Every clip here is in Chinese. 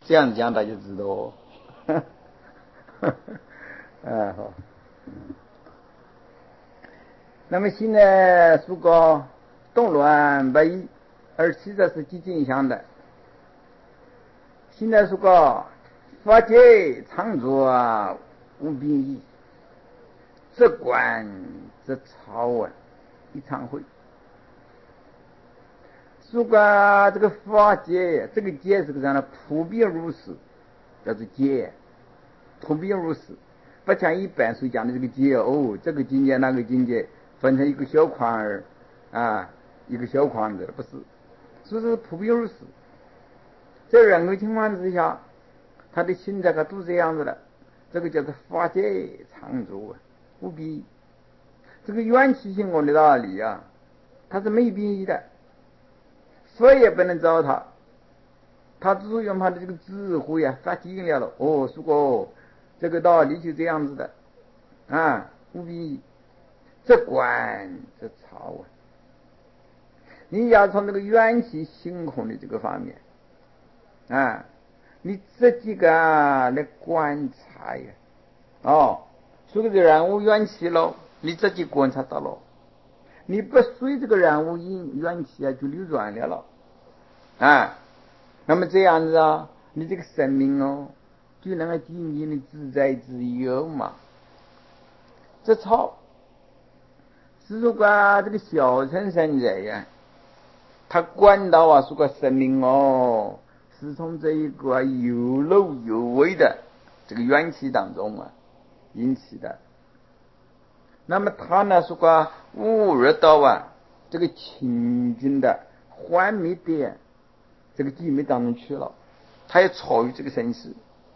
这样讲大家知道哦。好。那么现在如果动乱不已，而其实是积极影响的。现在如果法界常作无病矣，则观则超一常会。如果这个法界，这个界是个啥呢？普遍如是，叫做界，普遍如是，不像一般所讲的这个界这个境界那个境界分成一个小框儿一个小框子，不是，所以说普遍如是。在任何情况之下，他的心态都是这样子的，这个叫做法界常作无病。这个缘起性空的道理它是没病异的，谁也不能找他只是用他的这个智慧发现了如果这个道理就这样子的无病异，这观这超你要从这个缘起性空的这个方面你自己来观察所有的人物缘起了，你自己观察到了，你不随这个人物缘起就流转了那么这样子你这个生命就能够经济的自在自由嘛。这超是如果这个小乘圣者他观到说个生命是从这一个有漏有微的这个缘起当中引起的，那么他呢说个悟入到这个清净的幻灭的这个寂灭当中去了，他也超越这个生死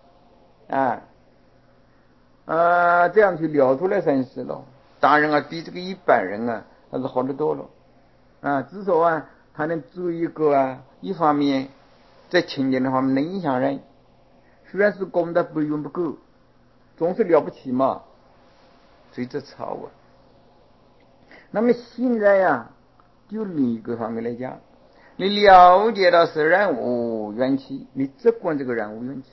这样去了脱了生死了。当然比这个一般人他是好得多了至少他能做一个一方面在清净的方面能影响人，虽然是功德不用不够，总是了不起嘛，所以这超那么现在就另一个方面来讲，你了解到是人无缘起，你只管这个人无缘起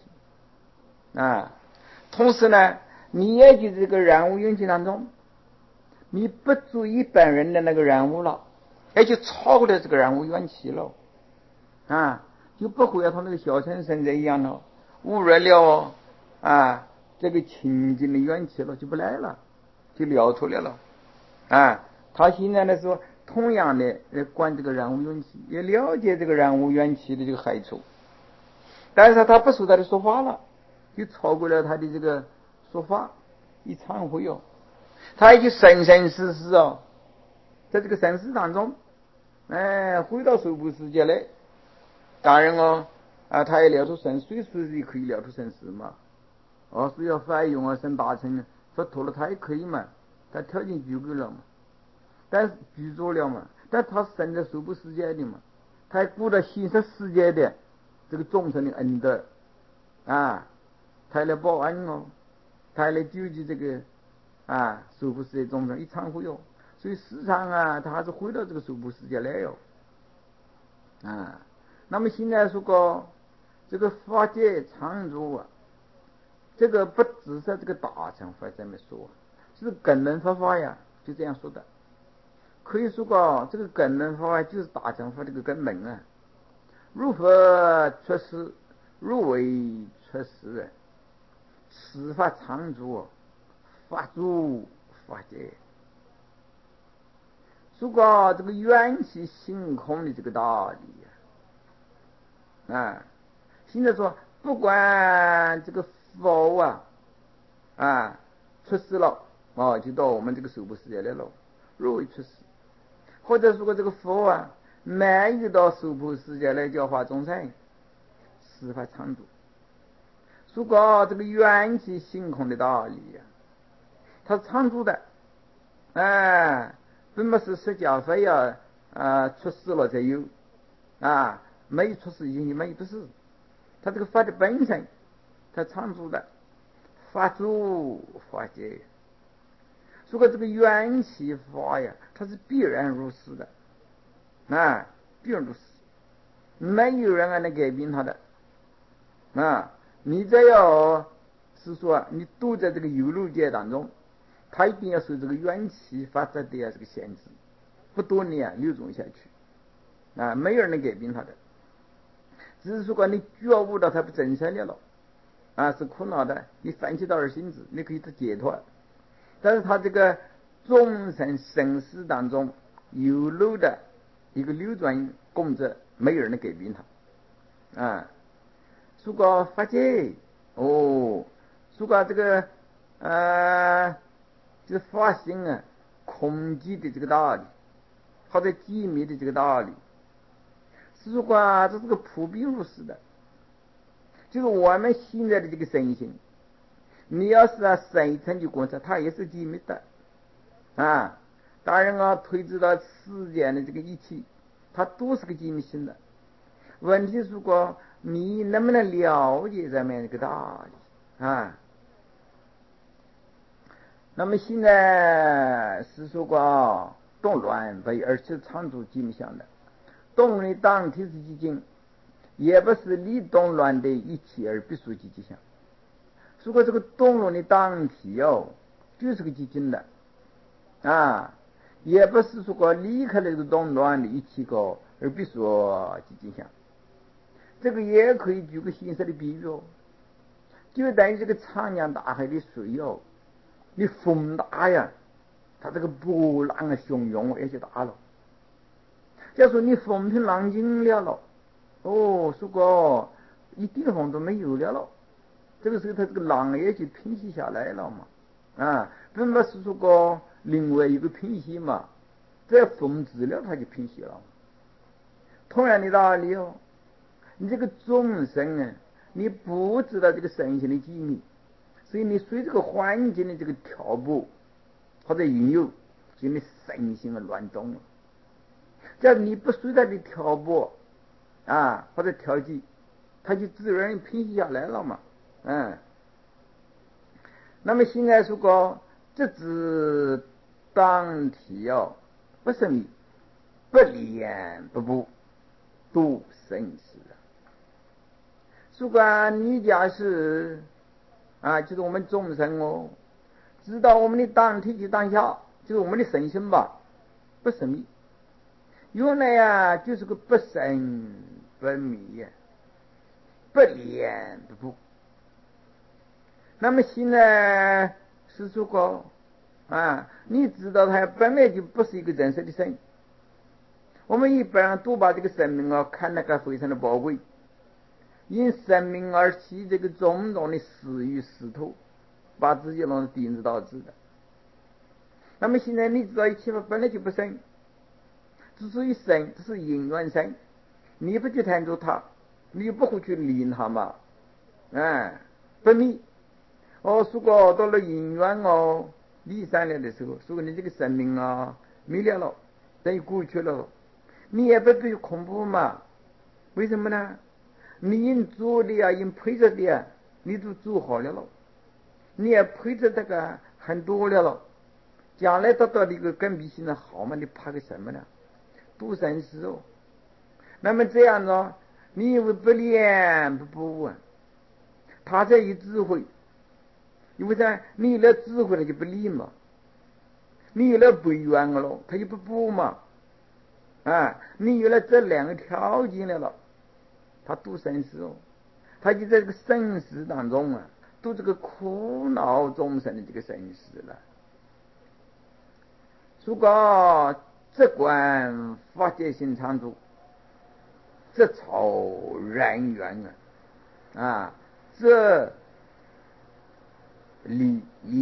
同时呢你也就这个人无缘起当中，你不做一般人的那个人物了，也就超过了这个人无缘起了就不会同那个小乘圣者一样了，悟入了这个清净的缘起了，就不来了，就了脱了他现在呢说同样的观这个人无缘起，也了解这个人无缘起的这个害处，但是他不受他的说法了，就超过了他的这个说法一忏悔他已经生生世世在这个生死当中回到娑婆世界来，当然他也了脱生死，随时可以了脱生死嘛所以要翻用生大乘佛陀了，他也可以嘛，他条件具备了嘛，但是具足了嘛，但他生在娑婆世界里嘛，他还顾到现实世界的这个众生的恩德他来报恩他来救济这个娑婆世界众生一忏悔所以时常他还是回到这个娑婆世界来那么现在说过这个法界常作这个不只是这个大乘法这么说，是根本佛法就这样说的。可以说过这个根本佛法就是大乘法这个根本如佛出世，如为出世此法常作，法住法界。说过这个缘起性空的这个道理现在说不管这个佛出世了就到我们这个娑婆世界来了，若为出世，或者说这个佛没有到娑婆世界来教化众生，此法常住。说过这个缘起性空的道理它是常住的并不是释迦非出世了才有没出世已经没有，不是，它这个法的本身它常住的，法住法界。如果这个缘起法它是必然如是的必然如是，没有人能改变它的啊，你只要是说你堵在这个有漏界当中，它一定要受这个元气发展的这个限制，不多年流动下去啊，没有人能改变它的。只是说你觉悟到它不正常了啊，是苦恼的，你放弃到二心子，你可以得解脱。但是它这个众生生死当中有漏的一个流转共则，没有人能改变它啊。如果发觉如果这个就是发心啊，空寂的这个道理，或者寂灭的这个道理，如果这是个普遍如是的，就是我们现在的这个身心，你要是深层去观察，它也是寂灭的啊。当然推知到世间的这个一切，它都是个寂灭性的。问题如果你能不能了解上面这个道理啊？那么现在是说过动乱为而且常住寂灭相的，动的当体是寂静，也不是离动乱的一起而必属寂静相。如果这个动乱的当体就是个寂静的啊，也不是说过离开了这个动乱的一起个而必属寂静相。这个也可以举个现实的比喻就等于这个长江大海的水你风大呀，它这个波浪汹涌也就大了。假如说你风平浪静了如果一点风都没有了这个时候它这个浪也就平息下来了嘛啊，并不是说过另外一个平息嘛，这风止了它就平息了。同样的道理你这个众生啊，你不知道这个身心的机密，所以你随这个环境的这个挑拨或者引诱，就你身心乱动了。假如你不随它的挑拨或者调剂，它就自然平息下来了嘛。那么现在说过这只当体不生灭，不连不布，度生死。如果你假是就是我们众生知道我们的当体及当下，就是我们的身心吧，不生灭，原来就是个不生不灭，不连不布。那么现在是说过你知道它本来就不是一个真实的生。我们一般人都把这个生命看得个非常的宝贵，因生命而起这个种种的私欲私图，把自己弄得颠子倒置的。那么现在你知道一切法本来就不生，之所以生，这是因缘生，你不去探究它，你不会去理它嘛不灭如果到了因缘离散了的时候，如果你这个生命灭了等于过去了，你也不必恐怖嘛。为什么呢？你应做的应配着的你都做好了你也配着这个很多了将来得到的一个更比现在好嘛，你怕个什么呢？度生死那么这样你以为不连不布他才有智慧。因为啥？你有了智慧，他就不理嘛；你有了不愿了，他就不补嘛。你有了这两个条件了，他度生死他就在这个生死当中度这个苦恼众生的这个生死了。如果这观法界心常住，这超人缘这理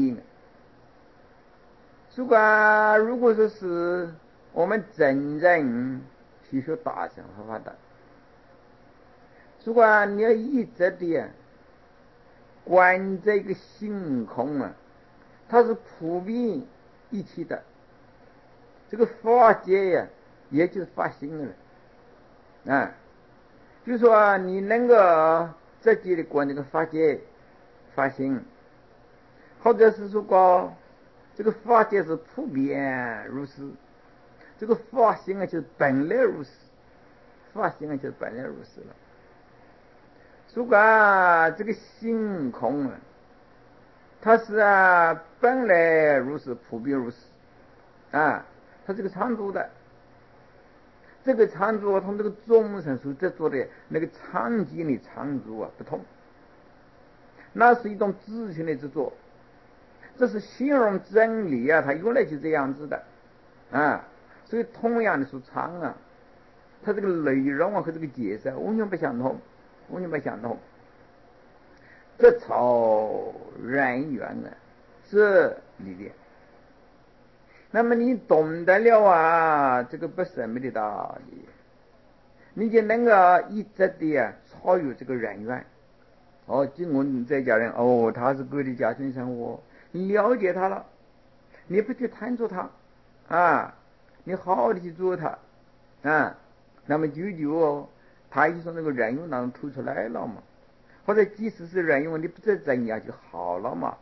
如果说是我们真正去学大乘佛法的，如果你要一直的观这个性空它是普遍一体的，这个法界也就是法性了就说你能够直接的观这个法界法性，或者是说这个法界是普遍如是，这个法性就是本来如是，法性就是本来如是了。 如果这个性空啊，它是本来如是，普遍如是啊，它这个常住的，这个常住同这个众生所执着的那个常见的常住不同，那是一种自性的执着，这是形容真理它原来就这样子的所以同样的说常它这个内容和这个解释完全不相同，完全不相同。这草然缘是理念。那么你懂得了这个不生灭的道理，你就能够一直的超越这个人缘。经过你在家人他是各地家庭生活，你了解他了，你不去贪着他你好好的去做他那么就他就从那个人缘当中吐出来了嘛，或者即使是人缘你不再增压就好了嘛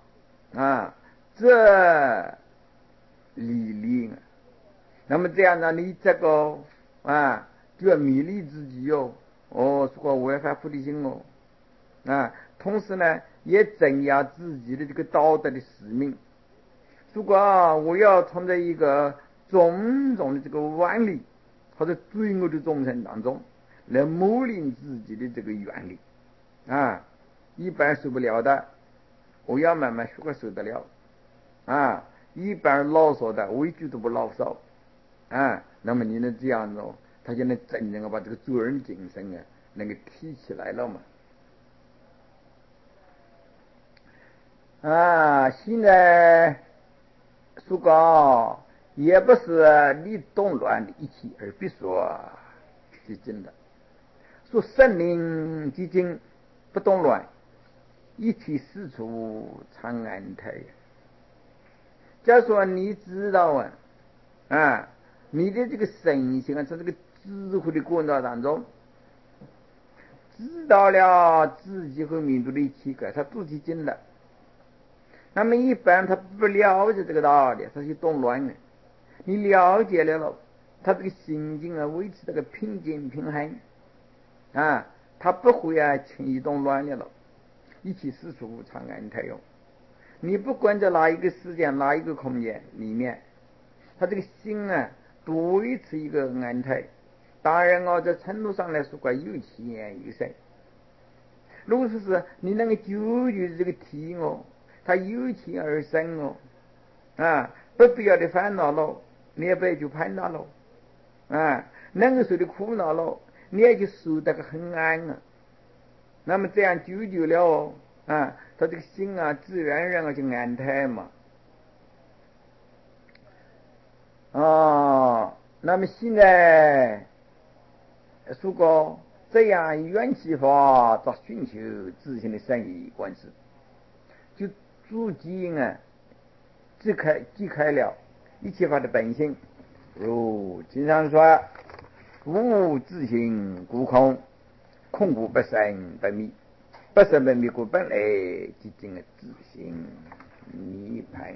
这理念那么这样呢，你这个就要勉励自己说违反菩提心同时呢也增压自己的这个道德的使命。如果我要从这一个种种的这个顽力或者罪恶的众生当中来磨练自己的这个愿力一般受不了的，我要慢慢学会受得了一般牢骚的我一句都不牢骚那么你能这样子他就能真正把这个做人精神能够提起来了嘛现在说高也不是你动乱的一气而必说即经的，说圣灵即经不动乱，一气四处常安泰。假如说你知道你的这个神性在这个智慧的过程当中知道了自己和民族的气概，他自己经的。那么一般他不了解这个道理，他就动乱了。你了解了他这个心境维持这个平静平衡他不会轻易动乱了，一气四处常安泰用。你不管在哪一个时间哪一个空间里面，他这个心都维持一个安泰。当然在程度上来说有浅有深。如果说是你能够纠结这个题它有浅而深不必要的烦恼了，你也不要去攀它了能够受的苦恼了，你也就受得个很安那么这样纠结了他这个心自然而然就安泰嘛那么现在如果这样缘起法在寻求自性的圣意观世，就逐渐即开了一切法的本性。如经常说无自性故空，空故不生不灭，不生不灭故本来即经自性涅槃。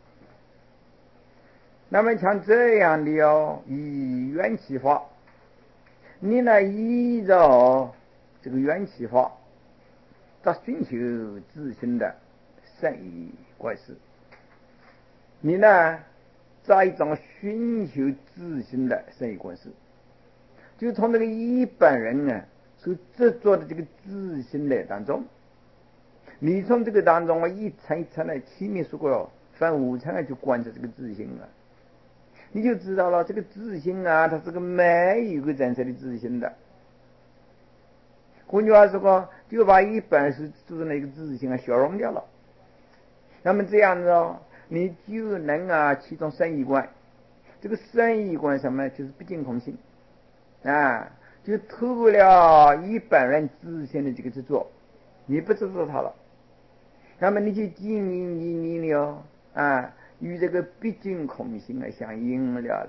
那么像这样的以缘起法，你呢依照这个缘起法在寻求自性的圣意观世，你呢在一种寻求自性的圣意观世，就从这个一般人所执着的这个自性的当中，你从这个当中一层一层的前面说过分5层去观察这个自性你就知道了这个自性它是个没有个真实的自性的。换句话说就把一般是指那个自性消融掉了。那么这样子你就能启动圣意观。这个圣意观什么就是不净空性就透过了一般人自性的这个执着，你不执着它了，那么你就经营你了与这个毕竟空性相应了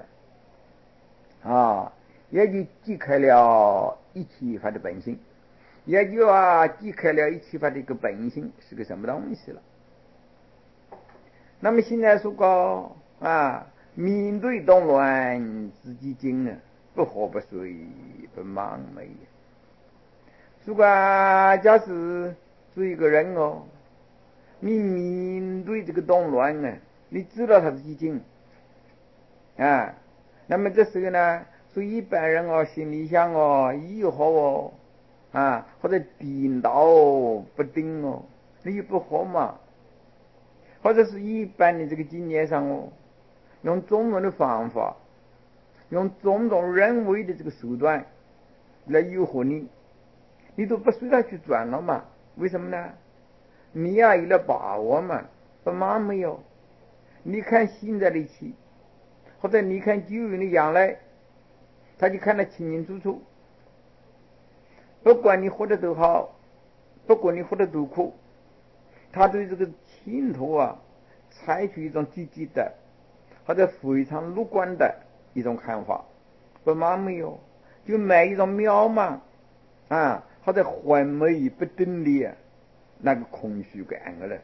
也就即开了一切法的本性，也就即开了一切法的一个本性是个什么东西了。那么现在说过面对动乱自己经不和不随不盲昧。 如果假使做一个人哦，你面对这个动乱呢，你知道它是几斤啊？那么这时候呢，说一般人哦，心里想哦，以后哦或者颠倒不定哦，你不活嘛？或者是一般的这个经验上哦，用种种的方法，用种种人为的这个手段来诱惑你，你都不随他去转了嘛？为什么呢？你有了把握嘛，不嘛没有？你看现在的气，或者你看旧人的将来，他就看得清清楚楚。不管你活得多好，不管你活得多苦，他对这个前途采取一种积极的或者非常乐观的一种看法，不嘛没有？就没一种渺茫或者幻昧不定的那个空虚感了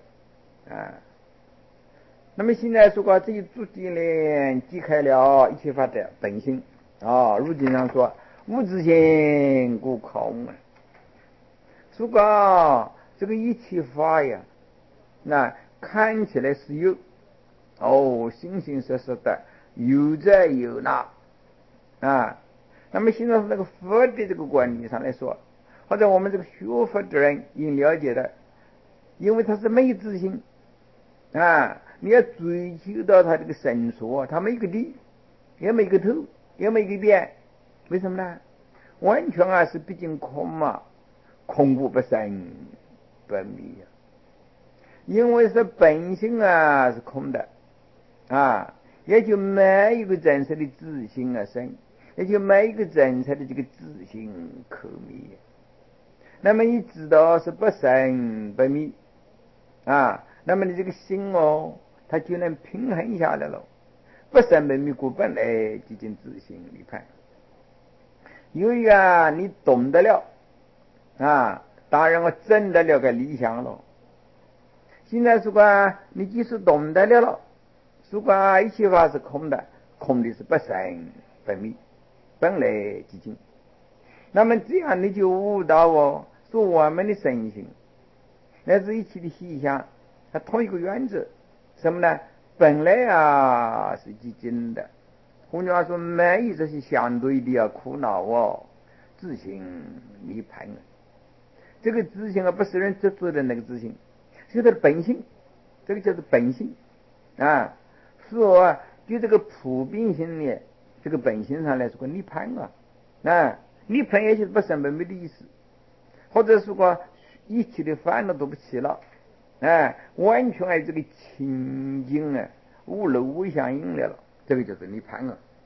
那么现在说这一逐渐呢击开了一切法的本性如今上说无自性故空说这个一切法呀，那看起来是有形形色色的，有这有那那么现在是那个佛的这个观念上来说，或者我们这个学佛的人应了解的，因为他是没有自信你要追求到他这个神说，他没个底，也没个头，也没个边，为什么呢？完全是毕竟空嘛，空无不生不灭因为是本性是空的也就没一个真实的自性生，也就没一个真实的这个自性可灭。那么你知道是不生不灭那么你这个心它就能平衡下来了，不生不灭故本来即尽自性离盘。由于你懂得了当然我证得了个理想了。现在如果你即使懂得了如果一切法是空的，空的是不生不灭，本来即尽。那么这样你就悟到说我们的身心乃至一切的现象，它同一个原则，什么呢？本来是即尽的。换句话说，没有这些相对的苦恼自性涅槃这个自性不是人执着的那个自性，是它的本性，这个叫做本性说就这个普遍性的这个本性上来说涅槃涅槃也就是不生不灭的意思，或者说一切的烦恼都不起了完全这个清净无漏无相应来了，这个就是涅槃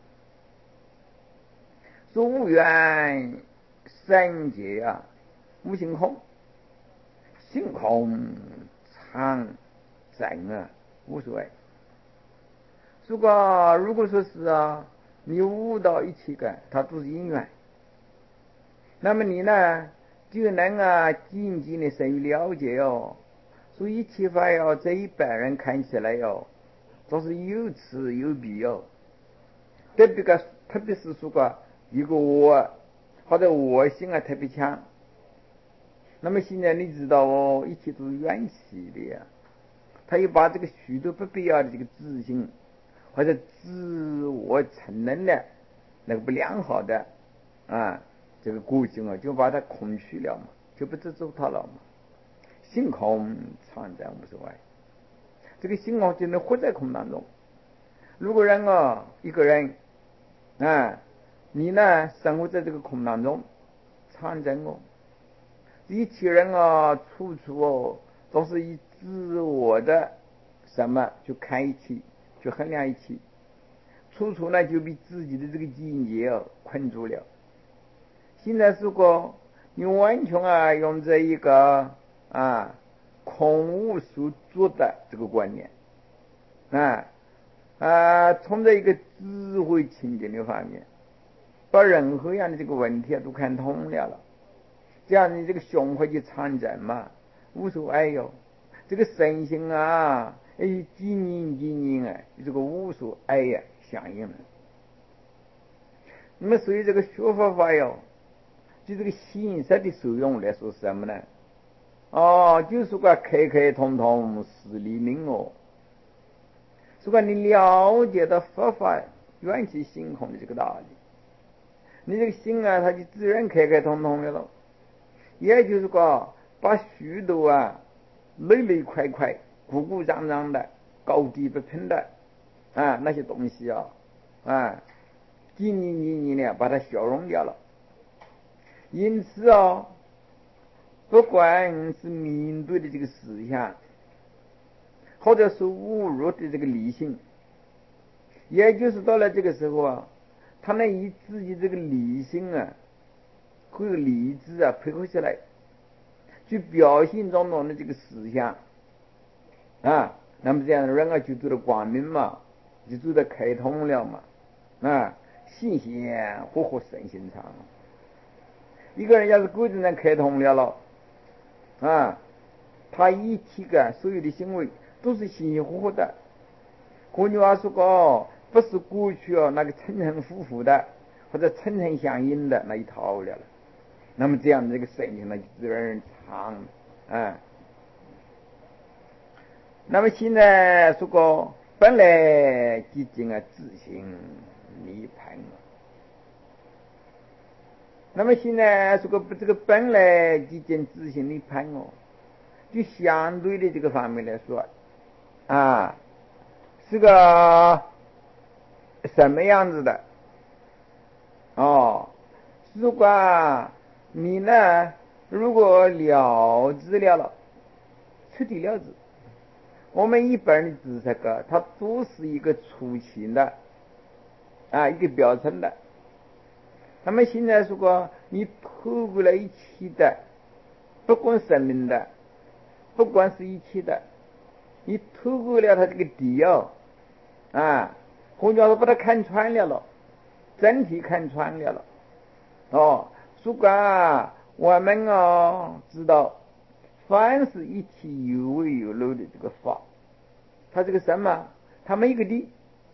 说无缘三界无性空，性空常在无所谓。如果说是你悟到一切个它都是因缘，那么你呢就能渐渐的深入了解所以一切法这一般人看起来都是有此有彼特别是说一个我或者我性特别强。那么现在你知道一切都是缘起的他又把这个许多不必要的这个自信或者自我承认的那个不良好的这个个性就把它空虚了嘛，就不执着它了嘛。性空常在无所谓，这个性就能活在空当中。如果一个人你呢生活在这个空当中，常在一切人处处都是以自我的什么去看一切，去衡量一切，处处呢就被自己的这个境界困住了。现在如果你完全用这一个空无所作的这个观念从这一个智慧清净的方面，把任何样的这个问题都看通了，这样你这个胸怀就常整嘛，无所谓这个身心几年这个无所谓相应了。那么所以这个学佛法就这个形式的受用来说什么呢？就是个客客通通是利民哦。如果你了解到佛法缘起性空的这个道理，你这个心啊，它就自然客客通通的了。也就是说，把许多累累块块、鼓鼓胀胀的、高低不平的那些东西紧紧的把它消融掉了。因此不管是面对的这个思想，或者是侮辱的这个理性，也就是到了这个时候他能以自己这个理性和理智配合起来，去表现中的这个思想那么这样人就走到光明嘛，就走到开通了嘛心鲜活活身心长。一个人要是构成开通了他一切所有的行为都是心心活活的。换句话说不是过去那个层层浮浮的或者层层相应的那一套了。那么这样这个身心就自然长那么现在说本来即经自性涅槃那么现在这个本来即经自性涅槃就相对的这个方面来说是个什么样子的如果你呢，如果了知了彻底了知，我们一般的知识它都是一个初期的一个表层的。那么现在如果你透过了一切的，不管生命的，不管是一切的，你透过了它这个底换句话说把它看穿了整体看穿了如果我们知道凡是一切有为有漏的这个法，它这个什么，它没一个底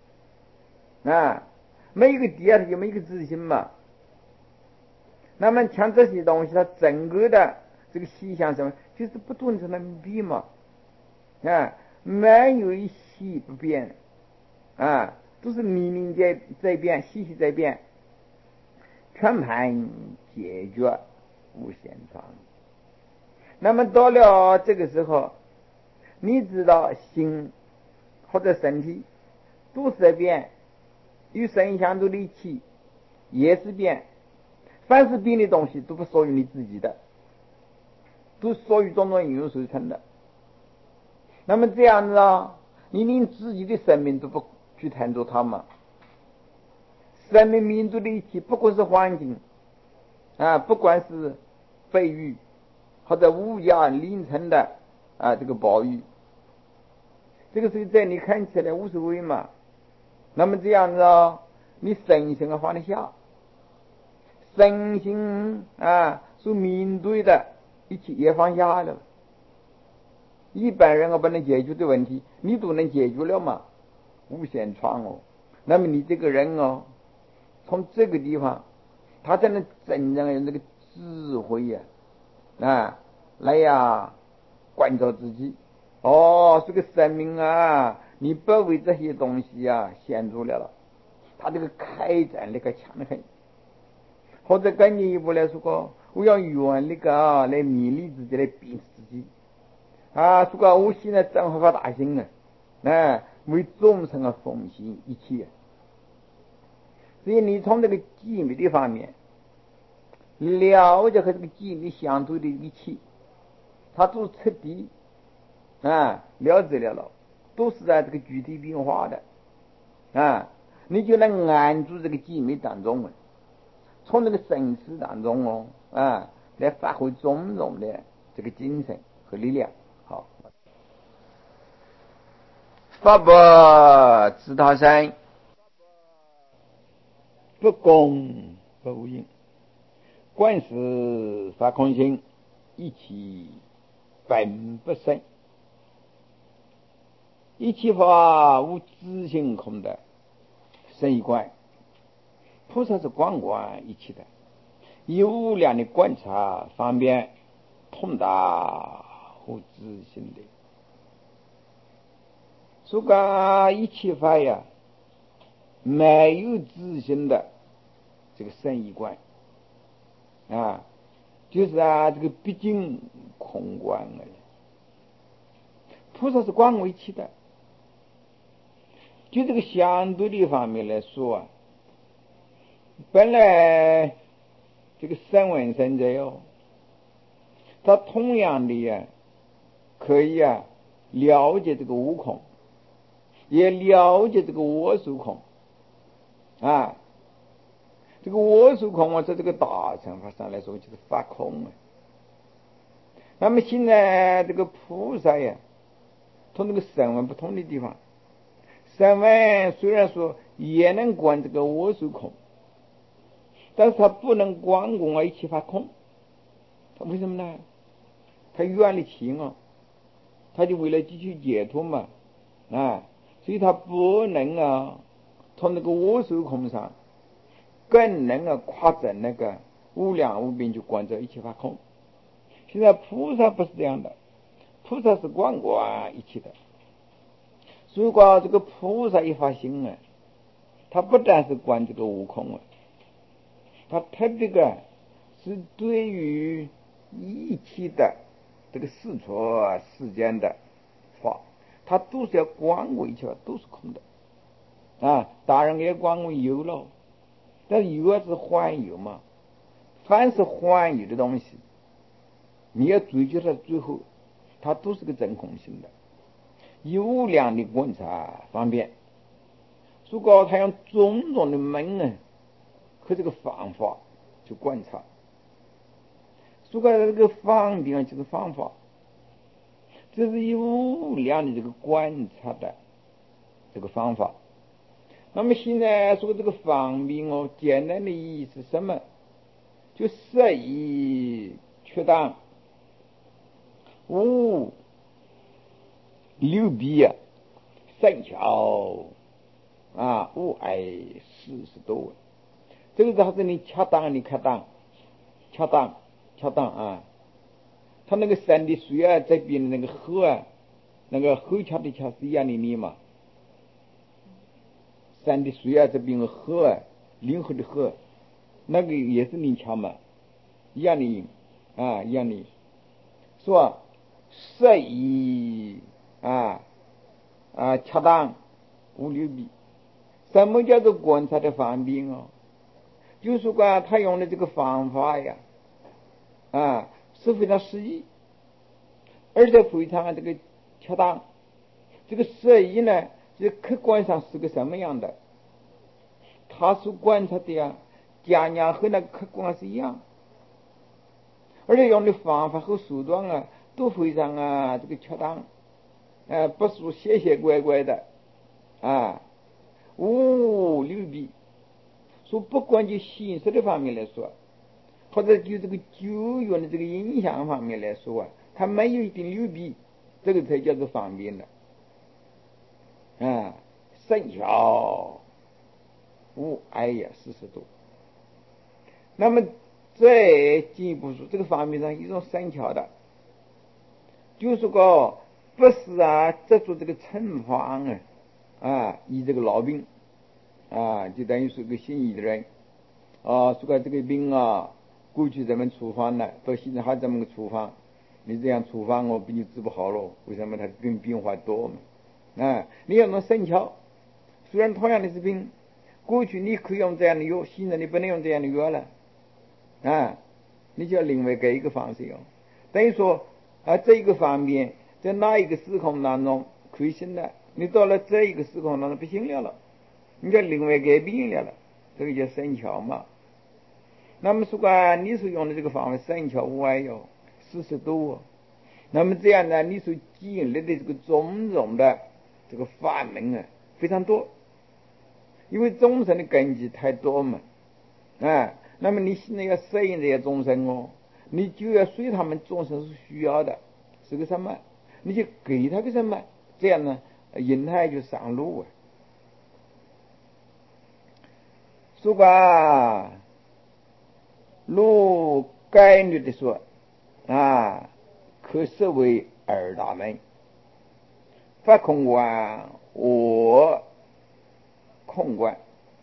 没一个底它就没一个自信嘛。那么像这些东西它整个的这个细项什么，就是不断在那比嘛没有一息不变都是明明在变，细细在变，全盘解决无限常。那么到了这个时候，你知道心或者身体都是在变，与生相对的一起也是变，凡是变的东西都不属于你自己的，都属于种种因缘所成的。那么这样子你连自己的生命都不去探究它嘛？生命面对的一切，不管是环境不管是非雨或者乌鸦凌晨的这个暴雨，这个是在你看起来无所谓嘛。那么这样子你身心放得下，身心所面对的一切也放下了。一般人不能解决的问题，你都能解决了嘛，无限创那么你这个人从这个地方，他才能真正有那个智慧来关照自己这个生命你不为这些东西陷住了，他这个开展那个强横，或者更进一步来说我要用那个来勉励自己，来鞭自己说我现在正发大心为众生奉献一切。所以你从这个机密的方面了解和这个机密相对的一切，它都彻底了解了都是在这个具体变化的你就能安住这个机密当中从这个生死当中来发挥种种的这个精神和力量。好，法不自他生，不公不无因，观世法空性，一切本不生。一切法无自性空的生一观，菩萨是观一切的， 以无量的观察方便通达乎自性的。所以一切法呀，没有自性的这个圣义观啊，就是这个毕竟空观而已。菩萨是观为其的。就这个相对的方面来说啊，本来这个声闻圣者他同样的可以了解这个无空，也了解这个我属空啊。这个我属空在这个大乘法上来说就是法空那么现在这个菩萨同这个声闻不同的地方，声闻虽然说也能观这个我属空，但是他不能观一切法空。他为什么呢？他远离情他就为了追求解脱嘛所以他不能从那个我属空上更能夸证那个无量无边，就观这一切法空。现在菩萨不是这样的，菩萨是观一切的。如果这个菩萨一发心他不但是观这个无空他特别是对于一切的这个世出世间的法，他都是要观为一切都是空的当然也观为有了，但是有是幻有嘛。凡是幻有的东西，你要追究它最后它都是个真空性的。以无量的观察方便，如果他用种种的门和这个方法去观察，如果这个方便就是方法，这是以无量的这个观察的这个方法。那么现在说这个方便简单的意义是什么？就摄以确当无流弊善巧无碍40多。这个是还是你恰当他那个山的水这边的那个河那个后桥的桥是一样的力嘛。山的水这边的河临河的河那个也是灵巧嘛，一样的一样的说摄以恰当无流弊。什么叫做观察的方便就是说他用的这个方法是非常适宜，而且非常这个恰当。这个摄意呢，这客观上是个什么样的？他所观察的讲讲和那个客观是一样，而且用的方法和手段都非常这个恰当不是邪怪怪的无流弊。说不管就形式的方面来说，或者就这个久远的这个影响方面来说它没有一定流弊，这个才叫做方便的善巧无碍40多。那么再进一步说，这个方面上一种善巧的，就是不是执着这个惩罚医这个老病就等于是个心仪的人说这个病过去咱们处方了，到现在还这么个处方，你这样处方比你治不好了。为什么？它病变化多嘛你要能善巧，虽然同样的是病，过去你可以用这样的药，现在你不能用这样的药了你就要另外给一个方式用。等于说这一个方面在哪一个时空当中可以行的，你到了这一个时空当中不行了，你就另外改变了，这个叫善巧嘛。那么说你所用的这个方法善巧无碍40多那么这样呢，你所经历的这个种种的这个法门非常多，因为众生的根基太多嘛那么你现在要适应这些众生你就要随他们众生是需要的是个什么，你就给他个什么，这样呢引他就上路说如概略的说可设为二大门：法空观、我空观。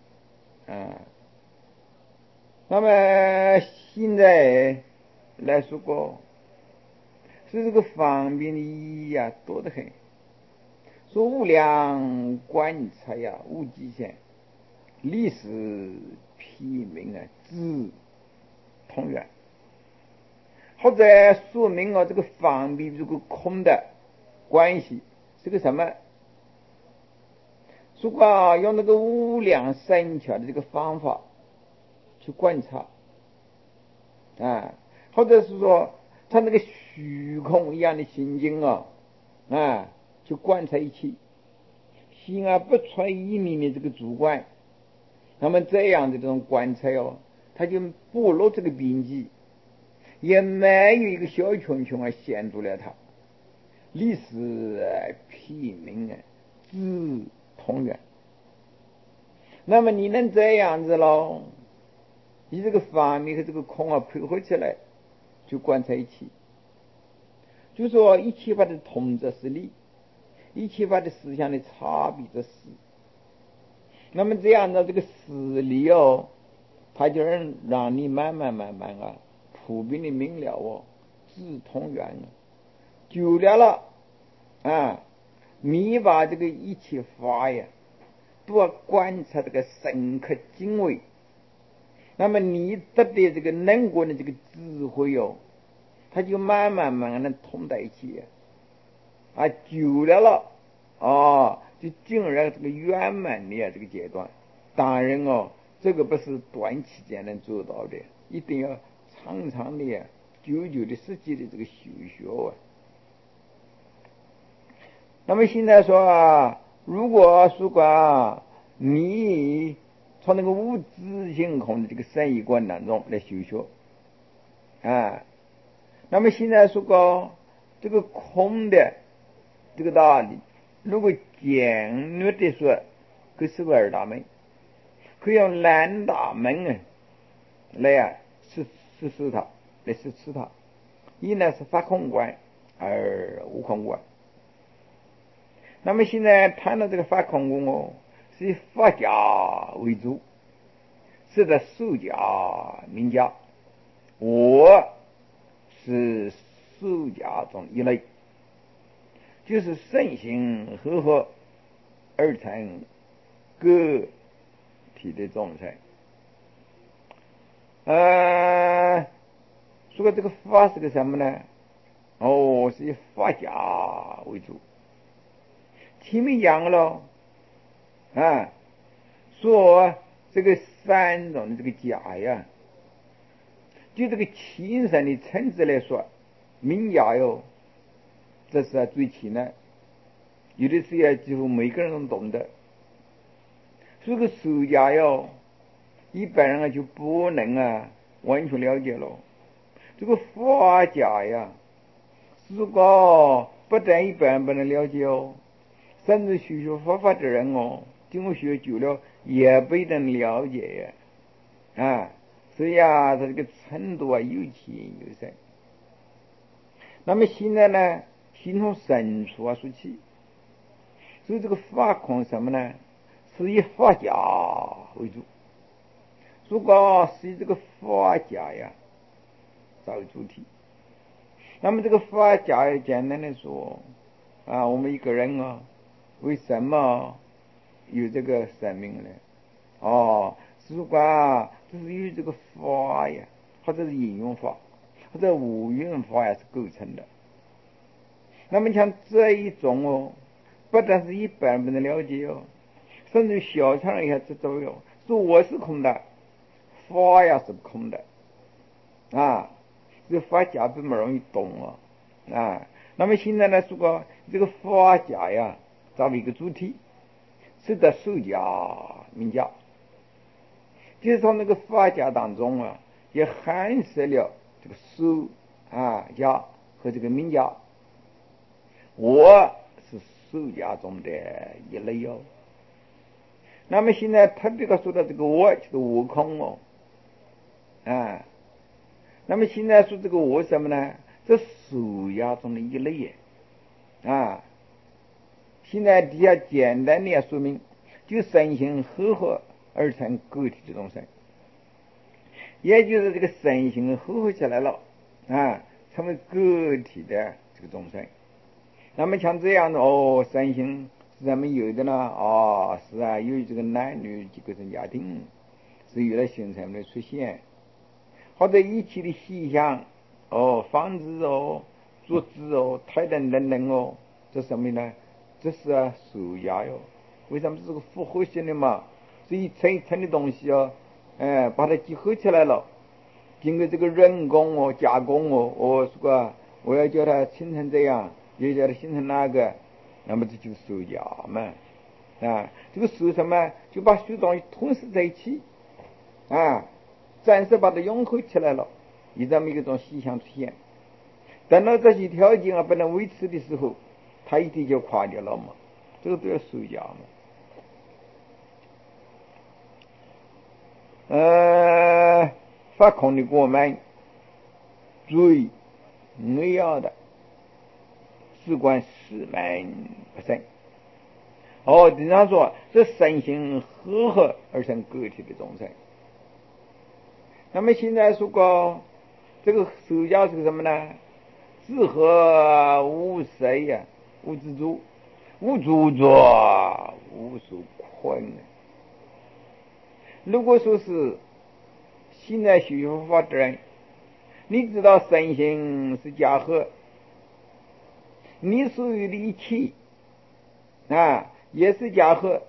那么现在来说过，是这个方便的意义多得很。说无量观察无极限，历史批明智通远。或者说明这个方便这个空的关系是个什么？如果用那个无量深巧的这个方法去观察或者是说他那个虚空一样的心境去观察一切，心不存一米的这个主观，那么这样的这种观察他就不落这个边际，也没有一个小圈圈限住了他，历史批明智通远。那么你能这样子咯，你这个方面和这个空配合起来就观察一切，就说一切法的同则是理，一切法的思想的差别则是。那么这样的这个实理它就能让你慢慢普遍的明了智通远久了你把这个一切法都要观察这个深刻精微，那么你得的这个能过的这个智慧它就慢慢的通在一起久了就进入了这个圆满的这个阶段。当然这个不是短期间能做到的，一定要长长的久久的实际的这个修学那么现在说如果你从那个无自性空的这个生意观当中来修学那么现在说这个空的这个道理，如果简略的说，可是个二大门，可以用两大门来实施它，来实施它。一呢是法空观，而无空观。那么现在谈到这个法空观是以法家为主，是的儒家名家，我是儒家中一类，就是身心和合而成个体的众生。说这个法是个什么呢？是以法家为主。前面讲了说这个三种的这个家就这个亲生的称之来说，名家这是最起呢，有的是几乎每个人都懂得。这个儒家一般人就不能完全了解了。这个法家如果不但一般人不能了解甚至学法的人经过学久了也不一定了解所以他这个程度有浅有深。那么现在呢，先从深处说起。所以这个法空什么呢？是以法家为主。如果是以这个法家作为主体，那么这个法家简单的说我们一个人为什么有这个生命呢？如果这是由这个法或者是应用法或者无用法是构成的。那么像这一种不但是一般人不能了解甚至小乘人也知道说我是空的，法是空的这法家这么容易懂那么现在呢，说这个法家作为一个主体，是在儒家名家，就是从那个法家当中也含摄了这个儒家和这个名家。我是儒家中的一类那么现在特别说到这个我，就是我空那么现在说这个我什么呢？这属压中的一类耶啊。现在底下简单的说明，就身心合合而成个体的众生，也就是这个身心合合起来了啊，成为个体的这个众生。那么像这样的身心是咱们有的呢是啊，由于这个男女几个人家庭是有了形成的出现，或者一切的细项房子桌子台灯等等这什么呢？这是属压哟。为什么是个复合性的嘛？是一层一层的东西把它集合起来了，经过这个人工加工说个我要叫它形成这样，也叫它形成那个，那么这就是属压嘛这个属什么？就把许多东西统摄在一起暂时把它融合起来了，有这么一种现象出现。等到这些条件不能维持的时候，它一定就垮掉了嘛，这个都要属压嘛。发空的过门最重要的事关四门不胜经常说这身心合合而成个体的众生。那么现在说过这个受教是什么呢？自合无谁呀，无自主，无著作，无所困。如果说是现在学佛法的人，你知道身心是假合，你所有的一切也是假合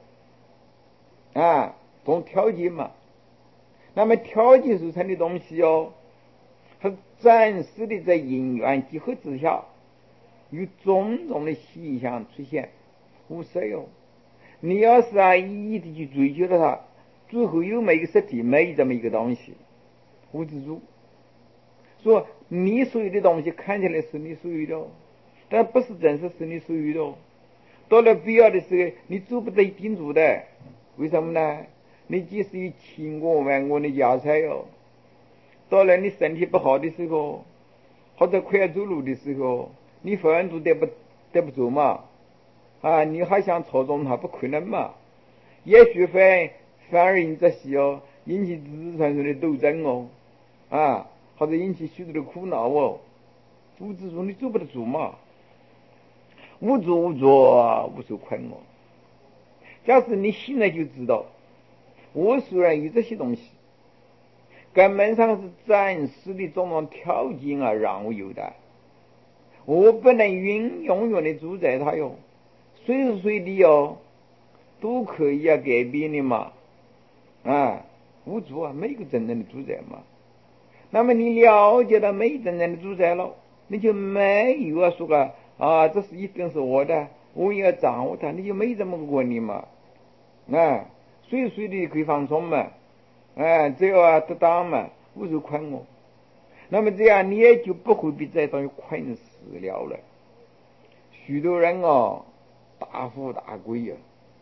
从条件嘛。那么条件组成的东西它暂时的在因缘集合之下，有种种的现象出现，无色你要是一一的去追求了它，最后有没有实体？没这么一个东西，无自主。说你所有的东西看起来是你所有的但不是真实是你所有的到了必要的时候，你做不得定主的。为什么呢？你即使有千我万我的家财到了你身体不好的时候，或者快要走路的时候，你反都得不走嘛你还想操纵它不可能嘛。也许反而因这些引起自传上的斗争或者引起许多的苦恼无自主你做不得主嘛。无主无作无所困假使你现在就知道我虽然有这些东西，根本上是暂时的种种条件让我有的，我不能永远的主宰它随时随地都可以改变的嘛无主没有真正的主宰嘛。那么你了解到没真正的主宰了，你就没有说这是一定是我的，我也要掌握它，你就没这么个问题嘛随时随地可以放松嘛只要得当嘛，无所困那么这样你也就不会被这东西困死了。许多人大富大贵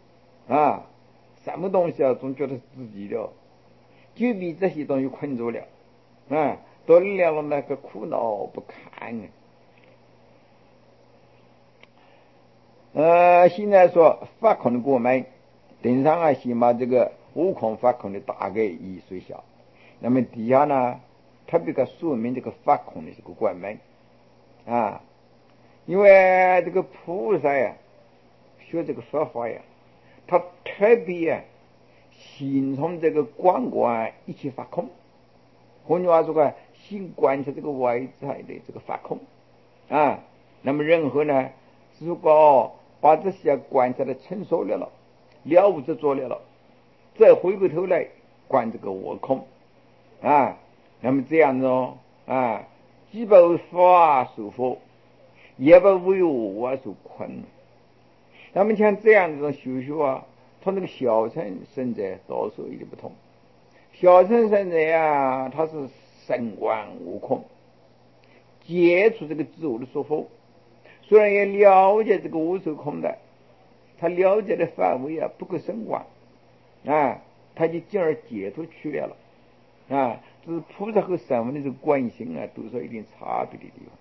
什么东西总觉得是自己的，就被这些东西困住了到了那个苦恼不堪现在说发空的过门，顶上先把这个悟空发空的大概意义说下，那么底下呢特别说明这个发空的这个关门因为这个菩萨学这个说法他特别先从这个观观一起发空，换句话说先观察这个外在的这个发空那么任何呢如果把这些观察的成熟了悟执着了再回过头来观这个我空那么这样子既不为法所惑，也不为我所困。那么像这样的修学同那个小乘圣者多数有点不同。小乘圣者他是神观无空，解除这个自我的束缚，虽然也了解这个无所空的，他了解的范围不够深广他就进而解脱去了啊，这是菩萨和声闻的这个观性啊，都是有一定差别的地方。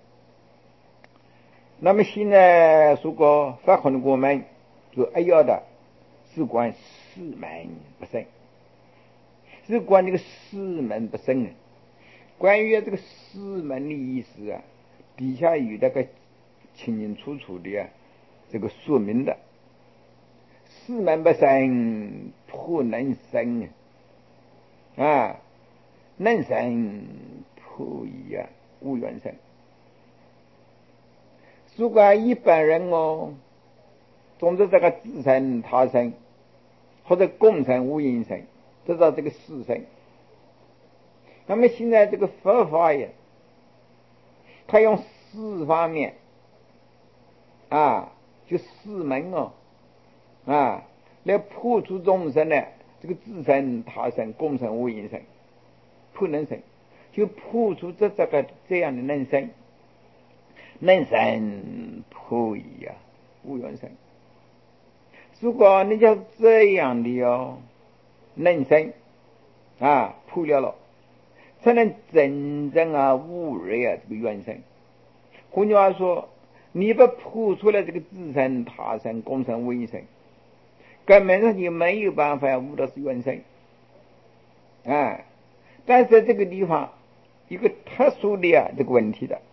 那么现在说过法空的过门，就要的是观四门不生，是观这个四门不生啊。关于这个四门的意思啊，底下有那个清清楚楚的这个说明的。四门不生，不能生啊，能生不已啊，无缘生。如果一般人总之这个自生他生或者共生无因生，得到这个四生。那么现在这个佛法呀，他用四方面啊，就四门来破除众生的这个自生他生共生无因生不能生，就破除这样的能生不已啊，无缘生。如果你就这样的能生破了，才能真正无二这个缘生。换句话说，你不破除了这个自生他生共生无因生，根本上就没有办法悟到是缘生但是这个地方一个特殊的这个问题的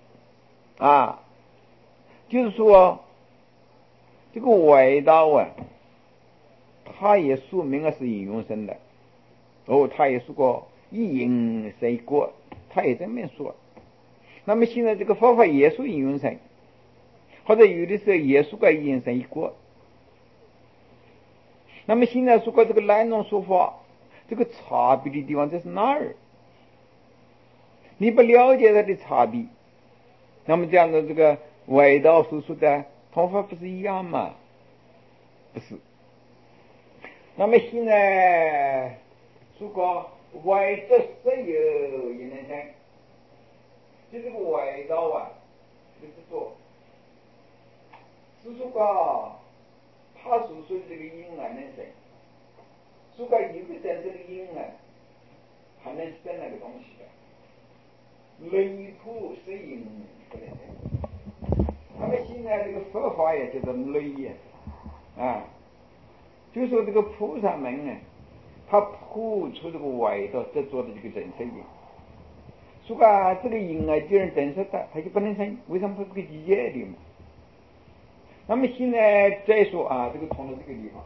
就是说这个外道他也说明是因缘生的他也说过一因生一果，他也这么说。那么现在这个方法也说因缘生，或者有的时候也说过一因生一果。那么现在说过这个两种说法，这个差别的地方这是哪儿？你不了解它的差别，那么这样的这个外道所说的方法不是一样吗？不是。那么现在说过外道实有因缘生，就这个外道就是说过他所说的这个因能生，如果有个真正的因还能生那个东西的，类土是因不能生。那么现在这个佛法也叫做类就说这个菩萨们他破除这个外道执着的这个真实因，如果这个因既然真实的，他就不能生，为什么不可以理解的嘛？那么现在再说这个通到这个地方，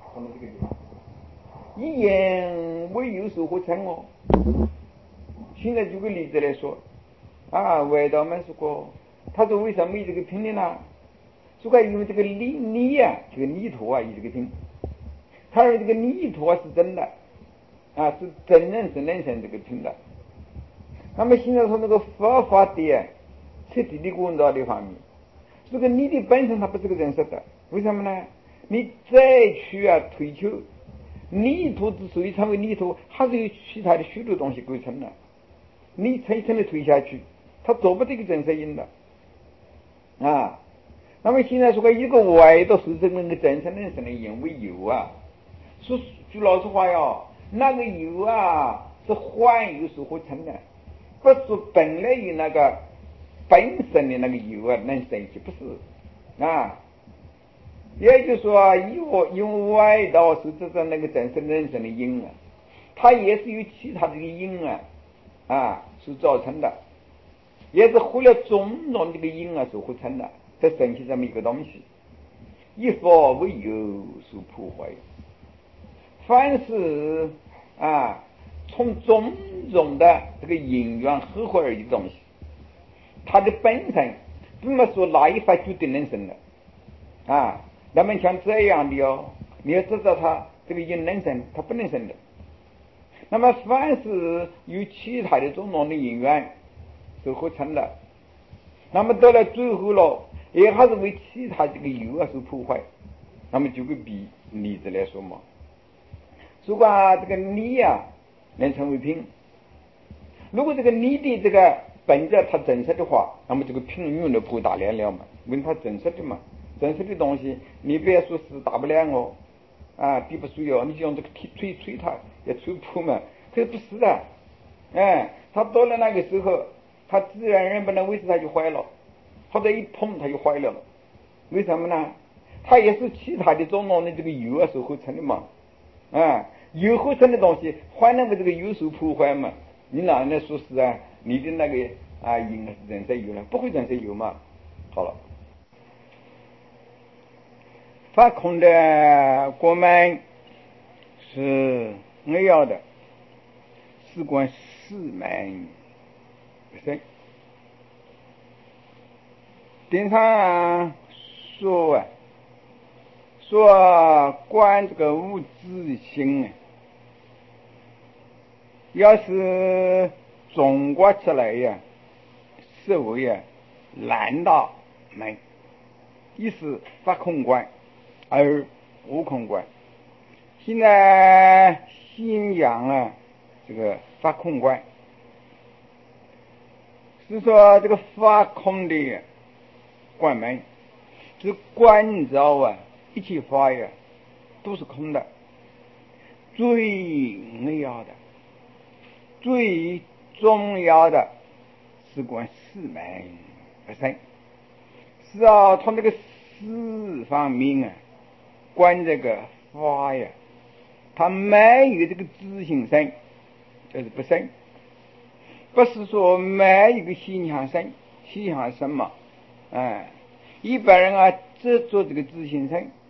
一言为有所合成现在举个例子来说外道们说过，他说为什么有这个品的呢？说因为这个泥这个泥土有这个品，他说这个泥土是真的是真人是能生这个品的。那么现在从那个佛法的彻底的问到这方面，这个泥的本身它不是个真实的，为什么呢？你再去推求泥土之所以成为泥土，还是有其他的许多东西构成的，你层层的推下去，它做不这个真实因的那么现在说一个外道是这个真正能生的因为有说句老实话那个有是幻有所合成的，不是本来有那个本身的那个有能生起，不是也就是说因为外道是这种那个真正能生的因它也是由其他这个因所造成的，也是后来种种这个因所合成的，才生起这么一个东西。一佛为有所破坏，凡是从种种的这个因缘合合而已的东西，它的本身并没说哪一法绝对能生的那么像这样的你要知道它这个因能生，它不能生的。那么凡是与其他的种种的因缘所合成的，那么到了最后了，也还是为其他这个有所破坏。那么举个例子来说嘛，如果这个泥能成为品，如果这个泥的这个本质它真实的话，那么这个品永远都不会打亮了嘛，因为它真实的嘛，真实的东西你不要说是打不亮比不出你就用这个吹它也吹不破嘛， 可是不是的，它到了那个时候，它自然而然不能维持，它就坏了，或者一碰它就坏了。为什么呢？它也是其他的中农的这个油所合成的嘛，油合成的东西还能被这个油受破坏嘛？你哪能说是你的那个应该是人参油了，不会人参油嘛？好了，发空的过门是我要的，事关四门不生。顶上说观这个无自性要是总括起来是为难道门，一是发空观，而无空观。现在先讲这个发空观，是说这个发空的观门，这观照一切法都是空的。最要的、最重要的是观四门不生。是从这个四方面观这个法它没有这个自性生，就是不生。不是说没有个现象生，现象生嘛，一般人只做这个自性生，